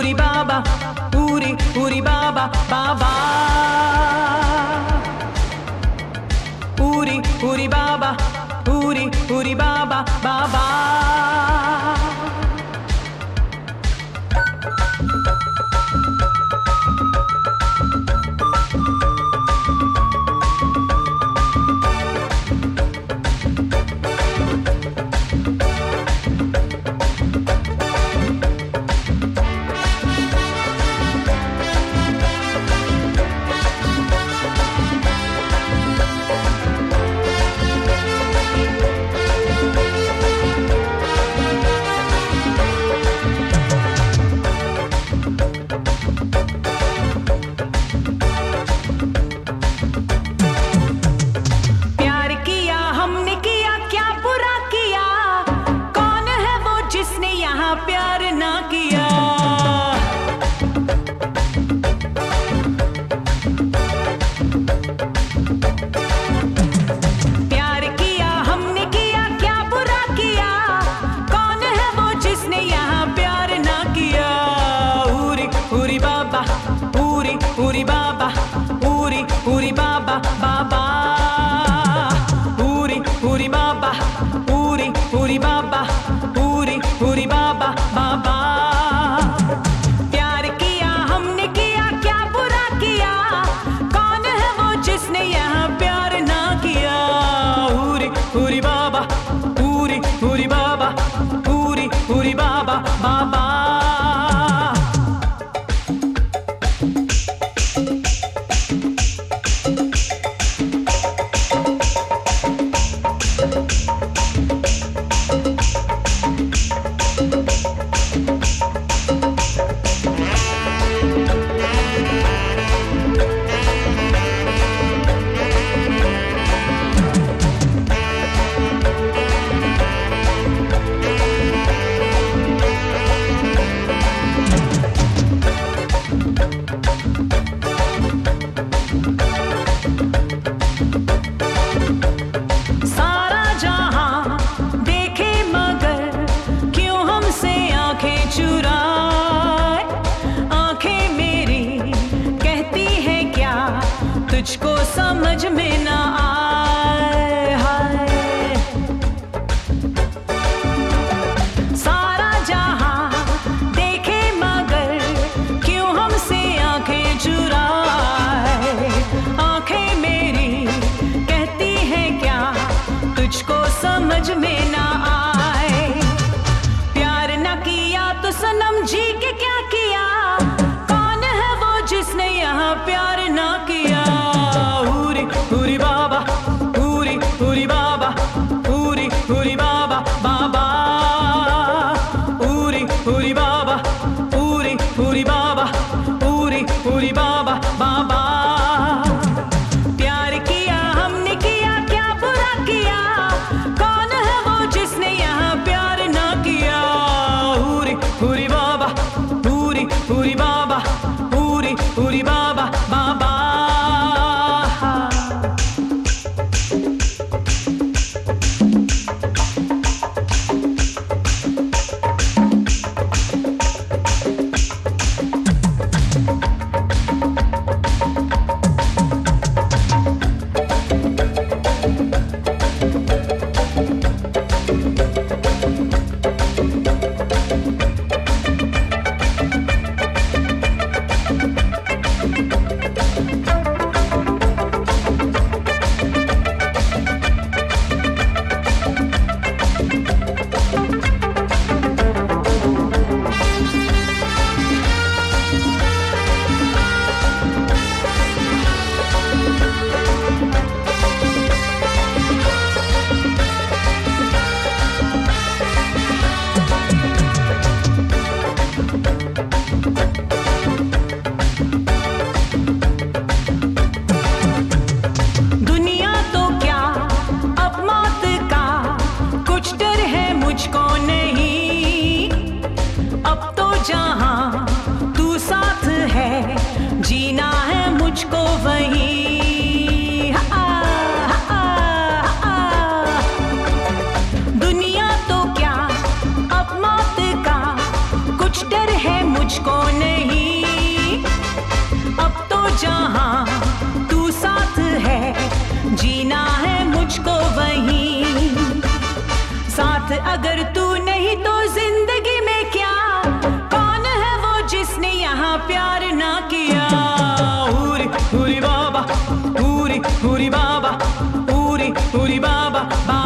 पूरी बाबा, पूरी पूरी बाबा बाबा, पूरी पूरी बाबा, पूरी पूरी बाबा बाबा। प्यार ना किया, प्यार किया हमने किया, क्या बुरा किया, कौन है वो जिसने यहाँ प्यार ना किया। पूरी पूरी बाबा, पूरी पूरी बाबा, पूरी पूरी बाबा बाबा, पूरी पूरी बाबा, पूरी पूरी बाबा, पूरी पूरी बाबा बाबा। प्यार किया हमने किया, क्या बुरा किया, कौन है वो जिसने यहाँ प्यार ना किया। पूरी पूरी बाबा, पूरी पूरी बाबा, पूरी पूरी बाबा बाबा। तुझको समझ में ना आए, हाय सारा जहां देखे मगर क्यों हमसे आंखें चुराए। आंखें मेरी कहती है क्या तुझको समझ में ना आए। प्यार ना किया तो सनम जी के क्या किया, कौन है वो जिसने यहाँ प्यार ना किया। पूरी बाबा, पूरी पूरी बाबा, पूरी पूरी बाबा बाबा, पूरी पूरी बाबा, पूरी पूरी बाबा, पूरी पूरी बाबा बाबा। प्यार किया हमने किया, क्या बुरा किया, कौन है वो अगर तू नहीं तो जिंदगी में क्या? कौन है वो जिसने यहाँ प्यार ना किया? हूरी हूरी बाबा, हूरी हूरी बाबा, हूरी हूरी बाबा,